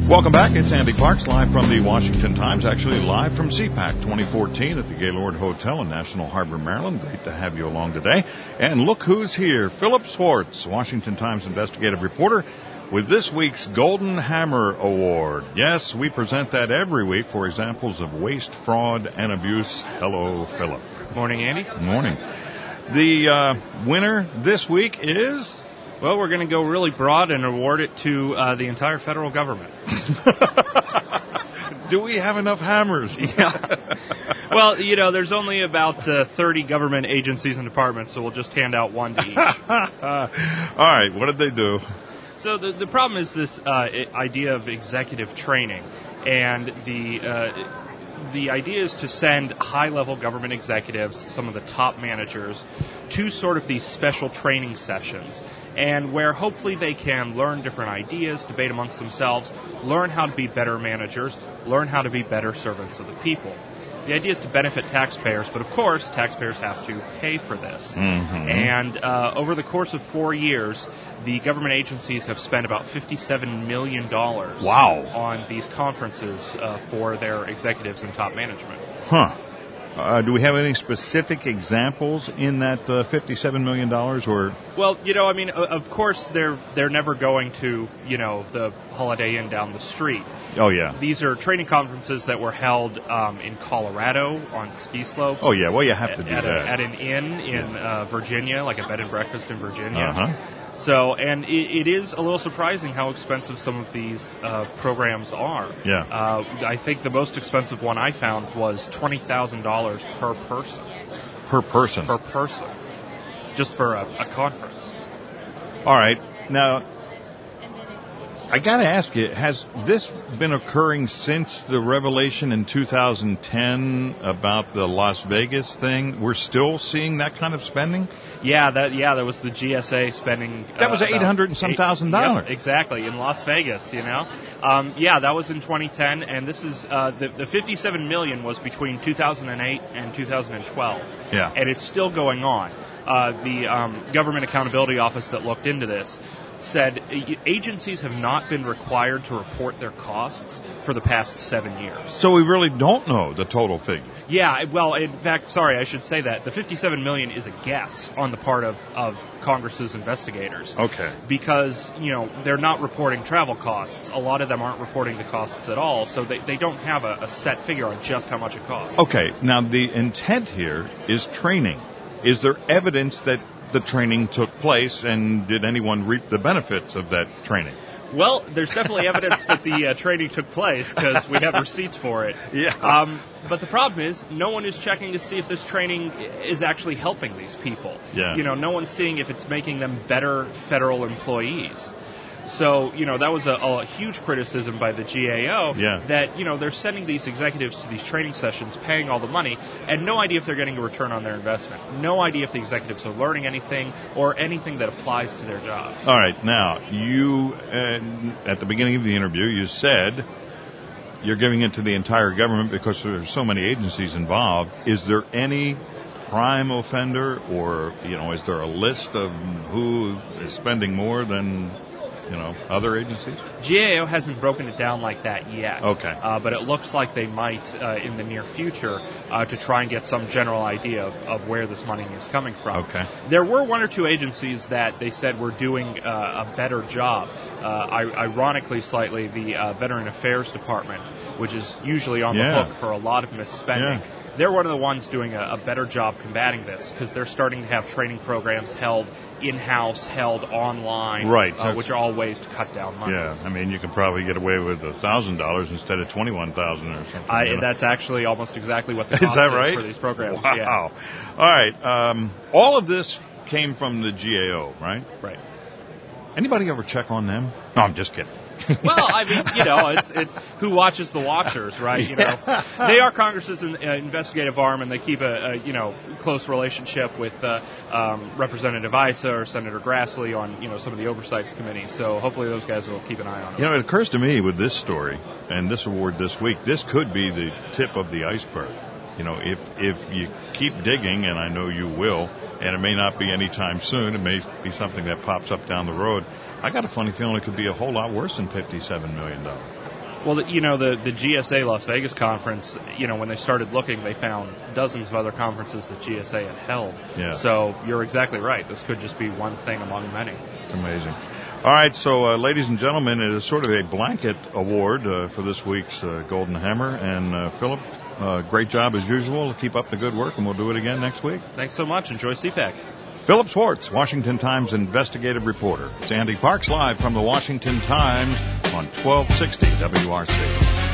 Welcome back. It's Andy Parks, live from the Washington Times, actually live from CPAC 2014 at the Gaylord Hotel in National Harbor, Maryland. Great to have you along today. And look who's here. Philip Swartz, Washington Times investigative reporter, with this week's Golden Hammer Award. Yes, we present that every week for examples of waste, fraud, and abuse. Hello, Philip. Morning, Andy. Morning. The winner this week is... Well, we're going to go really broad and award it to the entire federal government. Do we have enough hammers? Yeah. Well, there's only about 30 government agencies and departments, so we'll just hand out one to each. All right, what did they do? So the problem is this idea of executive training, and the idea is to send high-level government executives, some of the top managers, to sort of these special training sessions, and where hopefully they can learn different ideas, debate amongst themselves, learn how to be better managers, learn how to be better servants of the people. The idea is to benefit taxpayers, but of course, taxpayers have to pay for this. Mm-hmm. And over the course of 4 years, the government agencies have spent about $57 million on these conferences for their executives and top management. Huh. Do we have any specific examples in that $57 million? Or? Well, of course, they're never going to, the Holiday Inn down the street. Oh, yeah. These are training conferences that were held in Colorado on ski slopes. Oh, yeah. Well, you have to do that. At an inn in Virginia, like a bed and breakfast in Virginia. Uh-huh. So, and it is a little surprising how expensive some of these programs are. Yeah. I think the most expensive one I found was $20,000 per person. Per person? Per person. Just for a conference. All right. Now, I got to ask you, has this been occurring since the revelation in 2010 about the Las Vegas thing? We're still seeing that kind of spending? Yeah, that was the GSA spending. That was $800 and some thousand. Yep, exactly, in Las Vegas, Yeah, that was in 2010, and this is, the $57 million was between 2008 and 2012. Yeah. And it's still going on. The Government Accountability Office that looked into this said agencies have not been required to report their costs for the past 7 years. So we really don't know the total figure. Yeah, well, in fact, I should say that. The $57 million is a guess on the part of Congress's investigators. Okay. Because, they're not reporting travel costs. A lot of them aren't reporting the costs at all, so they don't have a set figure on just how much it costs. Okay, now the intent here is training. Is there evidence that the training took place, and did anyone reap the benefits of that training? Well, there's definitely evidence that the training took place because we have receipts for it. Yeah. But the problem is no one is checking to see if this training is actually helping these people. Yeah. No one's seeing if it's making them better federal employees. So, that was a huge criticism by the GAO that, they're sending these executives to these training sessions, paying all the money, and no idea if they're getting a return on their investment. No idea if the executives are learning anything or anything that applies to their jobs. All right. Now, you, at the beginning of the interview, you said you're giving it to the entire government because there's so many agencies involved. Is there any prime offender, or, is there a list of who is spending more than... other agencies? GAO hasn't broken it down like that yet. Okay. But it looks like they might in the near future to try and get some general idea of where this money is coming from. Okay. There were one or two agencies that they said were doing a better job. Ironically, slightly, the Veteran Affairs Department, which is usually on the hook for a lot of misspending. Yeah. They're one of the ones doing a better job combating this because they're starting to have training programs held in-house, held online, right? Which are all ways to cut down money. Yeah, I mean, you can probably get away with $1,000 instead of $21,000 or something. That's actually almost exactly what the cost is for these programs. Wow. Yeah. All right. All of this came from the GAO, right? Right. Anybody ever check on them? No, I'm just kidding. Well, I mean, it's who watches the watchers, right? They are Congress's investigative arm, and they keep a close relationship with Representative Issa or Senator Grassley on some of the oversights committees. So hopefully those guys will keep an eye on it. It occurs to me with this story and this award this week, this could be the tip of the iceberg. If you keep digging, and I know you will, and it may not be anytime soon, it may be something that pops up down the road. I got a funny feeling it could be a whole lot worse than $57 million. Well, the GSA Las Vegas conference, when they started looking, they found dozens of other conferences that GSA had held. Yeah. So you're exactly right. This could just be one thing among many. It's amazing. All right, so ladies and gentlemen, it is sort of a blanket award for this week's Golden Hammer. And Philip, great job as usual. Keep up the good work, and we'll do it again next week. Thanks so much. Enjoy CPAC. Philip Swartz, Washington Times investigative reporter. It's Andy Parks live from the Washington Times on 1260 WRC.